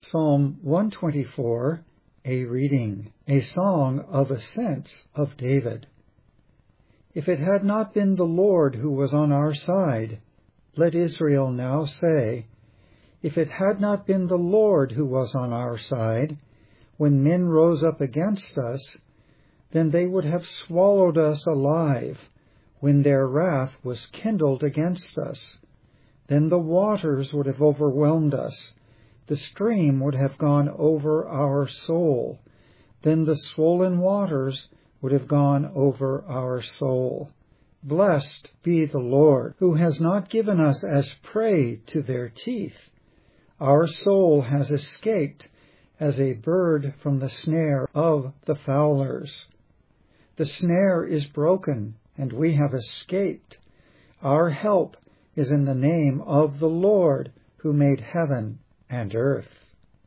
Psalm 124, a reading, a song of ascents of David. If it had not been the Lord who was on our side, let Israel now say, if it had not been the Lord who was on our side, when men rose up against us, then they would have swallowed us alive, when their wrath was kindled against us. Then the waters would have overwhelmed us. The stream would have gone over our soul. Then the swollen waters would have gone over our soul. Blessed be the Lord, who has not given us as prey to their teeth. Our soul has escaped as a bird from the snare of the fowlers. The snare is broken, and we have escaped. Our help is in the name of the Lord, who made heaven and earth.